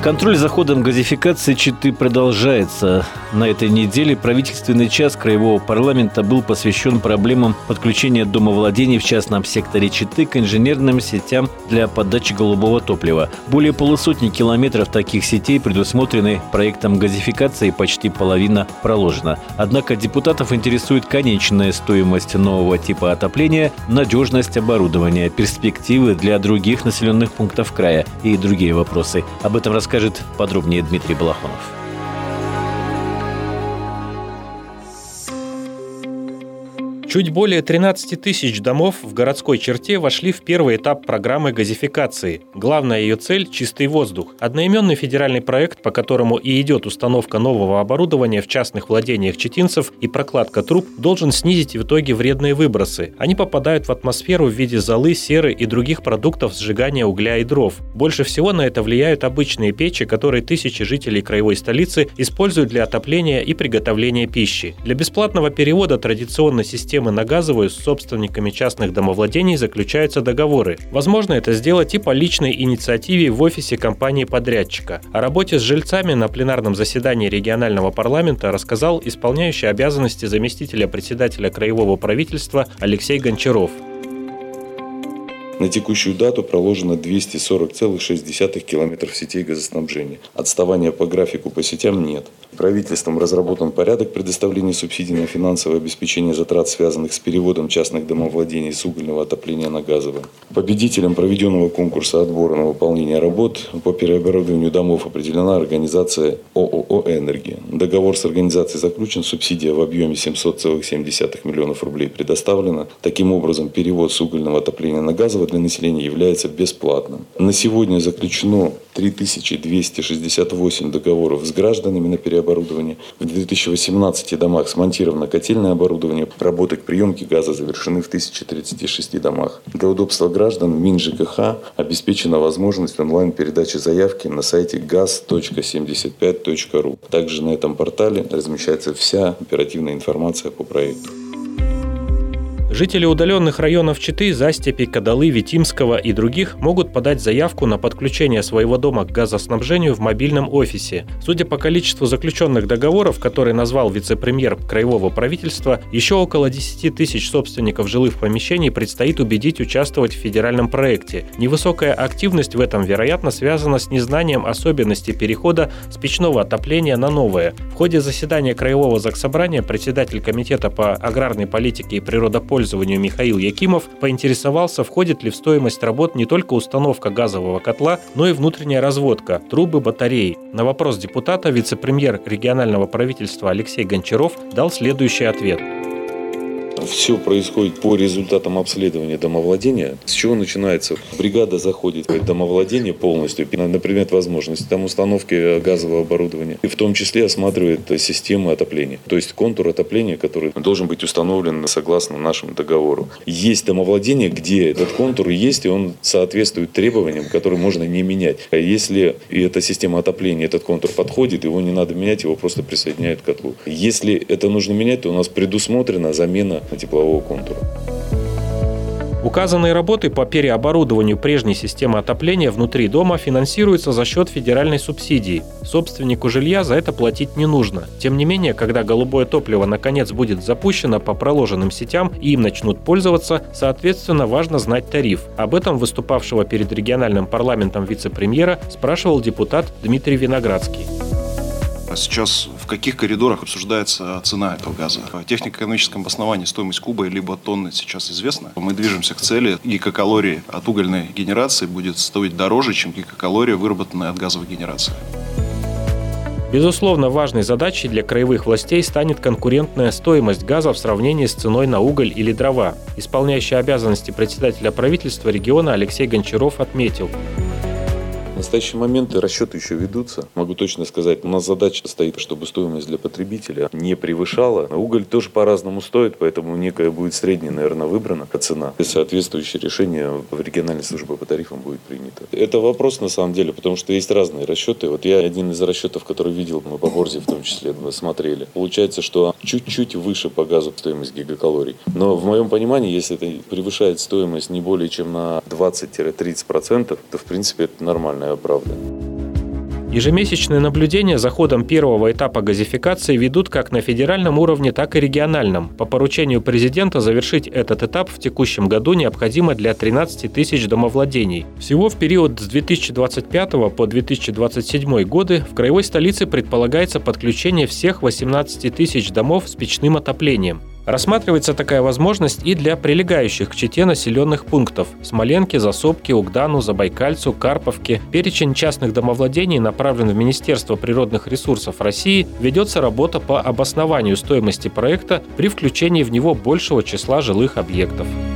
Контроль за ходом газификации Читы продолжается. На этой неделе правительственный час Краевого парламента был посвящен проблемам подключения домовладений в частном секторе Читы к инженерным сетям для подачи голубого топлива. Более полусотни километров таких сетей предусмотрены проектом газификации, почти половина проложена. Однако депутатов интересует конечная стоимость нового типа отопления, надежность оборудования, перспективы для других населенных пунктов края и другие вопросы. Об этом расскажет подробнее Дмитрий Балахонов. Чуть более 13 тысяч домов в городской черте вошли в первый этап программы газификации. Главная ее цель – чистый воздух. Одноименный федеральный проект, по которому и идет установка нового оборудования в частных владениях читинцев и прокладка труб, должен снизить в итоге вредные выбросы. Они попадают в атмосферу в виде золы, серы и других продуктов сжигания угля и дров. Больше всего на это влияют обычные печи, которые тысячи жителей краевой столицы используют для отопления и приготовления пищи. Для бесплатного перевода традиционной системы на газовую с собственниками частных домовладений заключаются договоры. Возможно это сделать и по личной инициативе в офисе компании-подрядчика. О работе с жильцами на пленарном заседании регионального парламента рассказал исполняющий обязанности заместителя председателя краевого правительства Алексей Гончаров. На текущую дату проложено 240,6 километров сетей газоснабжения. Отставания по графику по сетям нет. Правительством разработан порядок предоставления субсидий на финансовое обеспечение затрат, связанных с переводом частных домовладений с угольного отопления на газовое. Победителем проведенного конкурса отбора на выполнение работ по переоборудованию домов определена организация ООО «Энергия». Договор с организацией заключен, субсидия в объеме 700,7 миллионов рублей предоставлена. Таким образом, перевод с угольного отопления на газовое для населения является бесплатным. На сегодня заключено 3268 договоров с гражданами на переоборудование. В 2018 домах смонтировано котельное оборудование. Работы к приемке газа завершены в 1036 домах. Для удобства граждан МинЖКХ обеспечена возможность онлайн-передачи заявки на сайте gaz.75.ru. Также на этом портале размещается вся оперативная информация по проекту. Жители удаленных районов Читы, Застепи, Кадалы, Витимского и других могут подать заявку на подключение своего дома к газоснабжению в мобильном офисе. Судя по количеству заключенных договоров, которые назвал вице-премьер краевого правительства, еще около 10 тысяч собственников жилых помещений предстоит убедить участвовать в федеральном проекте. Невысокая активность в этом, вероятно, связана с незнанием особенностей перехода с печного отопления на новое. В ходе заседания Краевого заксобрания председатель комитета по аграрной политике и природопользованию Михаил Якимов поинтересовался, входит ли в стоимость работ не только установка газового котла, но и внутренняя разводка, трубы, батареи. На вопрос депутата вице-премьер регионального правительства Алексей Гончаров дал следующий ответ. Все происходит по результатам обследования домовладения. С чего начинается? Бригада заходит в домовладение полностью на предмет возможности там установки газового оборудования. И в том числе осматривает систему отопления. То есть контур отопления, который должен быть установлен согласно нашему договору. Есть домовладение, где этот контур есть, и он соответствует требованиям, которые можно не менять. А если эта система отопления, этот контур подходит, его не надо менять, его просто присоединяют к котлу. Если это нужно менять, то у нас предусмотрена замена теплового контура. Указанные работы по переоборудованию прежней системы отопления внутри дома финансируются за счет федеральной субсидии. Собственнику жилья за это платить не нужно. Тем не менее, когда голубое топливо наконец будет запущено по проложенным сетям и им начнут пользоваться, соответственно, важно знать тариф. Об этом выступавшего перед региональным парламентом вице-премьера спрашивал депутат Дмитрий Виноградский. Сейчас в каких коридорах обсуждается цена этого газа? В технико-экономическом обосновании стоимость куба либо тонны сейчас известна. Мы движемся к цели. Гигакалории от угольной генерации будет стоить дороже, чем гигакалория, выработанная от газовой генерации. Безусловно, важной задачей для краевых властей станет конкурентная стоимость газа в сравнении с ценой на уголь или дрова. Исполняющий обязанности председателя правительства региона Алексей Гончаров отметил. В настоящий момент расчеты еще ведутся. Могу точно сказать, у нас задача стоит, чтобы стоимость для потребителя не превышала. Уголь тоже по-разному стоит, поэтому некая будет средняя, наверное, выбрана цена. И соответствующее решение в региональной службе по тарифам будет принято. Это вопрос на самом деле, потому что есть разные расчеты. Вот я один из расчетов, который видел, мы по борзе в том числе смотрели. Получается, что чуть-чуть выше по газу стоимость гигакалорий. Но в моем понимании, если это превышает стоимость не более чем на 20-30%, то в принципе это нормальная правда. Ежемесячные наблюдения за ходом первого этапа газификации ведут как на федеральном уровне, так и региональном. По поручению президента завершить этот этап в текущем году необходимо для 13 тысяч домовладений. Всего в период с 2025 по 2027 годы в краевой столице предполагается подключение всех 18 тысяч домов с печным отоплением. Рассматривается такая возможность и для прилегающих к Чите населенных пунктов – Смоленки, Засопки, Угдану, Забайкальцу, Карповке. Перечень частных домовладений направлен в Министерство природных ресурсов России. Ведется работа по обоснованию стоимости проекта при включении в него большего числа жилых объектов.